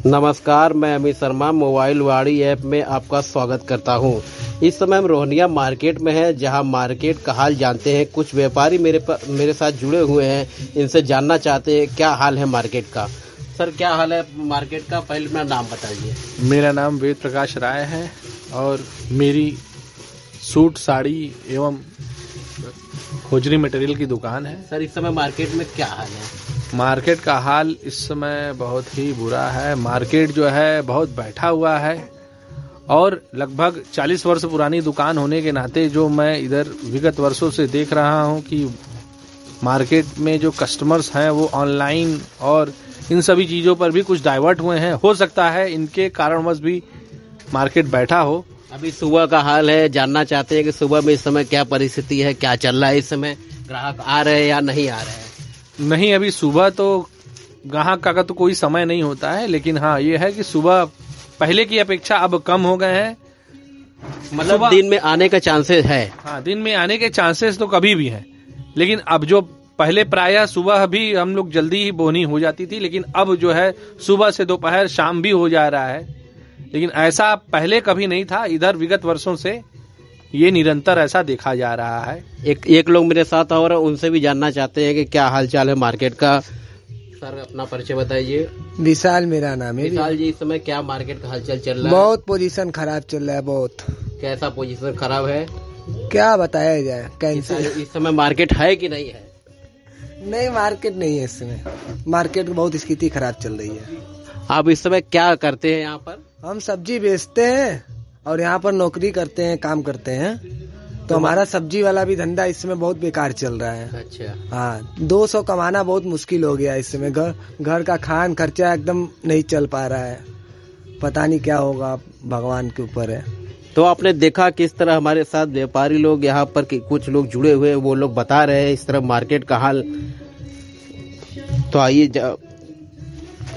नमस्कार, मैं अमित शर्मा मोबाइल वाड़ी ऐप में आपका स्वागत करता हूं। इस समय हम रोहनिया मार्केट में हैं, जहां मार्केट का हाल जानते हैं। कुछ व्यापारी मेरे साथ जुड़े हुए हैं, इनसे जानना चाहते हैं क्या हाल है मार्केट का। सर, क्या हाल है मार्केट का? पहले अपना नाम बताइए। मेरा नाम वेद प्रकाश राय है और मेरी सूट, साड़ी एवं होजरी मटेरियल की दुकान है। सर, इस समय मार्केट में क्या हाल है? मार्केट का हाल इस समय बहुत ही बुरा है। मार्केट जो है बहुत बैठा हुआ है और लगभग 40 वर्ष पुरानी दुकान होने के नाते जो मैं इधर विगत वर्षों से देख रहा हूं कि मार्केट में जो कस्टमर्स हैं वो ऑनलाइन और इन सभी चीजों पर भी कुछ डाइवर्ट हुए हैं। हो सकता है इनके कारणवश भी मार्केट बैठा हो। अभी सुबह का हाल है, जानना चाहते हैं कि सुबह में इस समय क्या परिस्थिति है, क्या चल रहा है इस समय? ग्राहक आ रहे हैं या नहीं आ रहे हैं? नहीं, अभी सुबह तो ग्राहक का तो कोई समय नहीं होता है, लेकिन हाँ ये है कि सुबह पहले की अपेक्षा अब कम हो गए हैं। मतलब दिन में आने का चांसेस है? हाँ, दिन में आने के चांसेस तो कभी भी हैं, लेकिन अब जो पहले प्रायः सुबह भी हम लोग जल्दी ही बोनी हो जाती थी, लेकिन अब जो है सुबह से दोपहर शाम भी हो जा रहा है। लेकिन ऐसा पहले कभी नहीं था। इधर विगत वर्षों से ये निरंतर ऐसा देखा जा रहा है। एक लोग मेरे साथ और उनसे भी जानना चाहते हैं कि क्या हालचाल है मार्केट का। सर, अपना परिचय बताइए। विशाल मेरा नाम है। विशाल जी, इस समय क्या मार्केट का हालचाल चल रहा है? बहुत पोजीशन खराब चल रहा है। बहुत। कैसा पोजीशन खराब है? क्या बताया जाए, कैंसिल। इस समय मार्केट है कि नहीं है? नहीं, मार्केट नहीं है इस समय। मार्केट की बहुत स्थिति खराब चल रही है। आप इस समय क्या करते हैं यहाँ पर? हम सब्जी बेचते हैं और यहाँ पर नौकरी करते हैं, काम करते हैं। तो हमारा सब्जी वाला भी धंधा इस समय बहुत बेकार चल रहा है। अच्छा। हाँ, 200 कमाना बहुत मुश्किल हो गया इस समय। घर का खान खर्चा एकदम नहीं चल पा रहा है। पता नहीं क्या होगा, भगवान के ऊपर है। तो आपने देखा किस तरह हमारे साथ व्यापारी लोग यहाँ पर कुछ लोग जुड़े हुए, वो लोग बता रहे हैं इस तरह मार्केट का हाल। तो आइए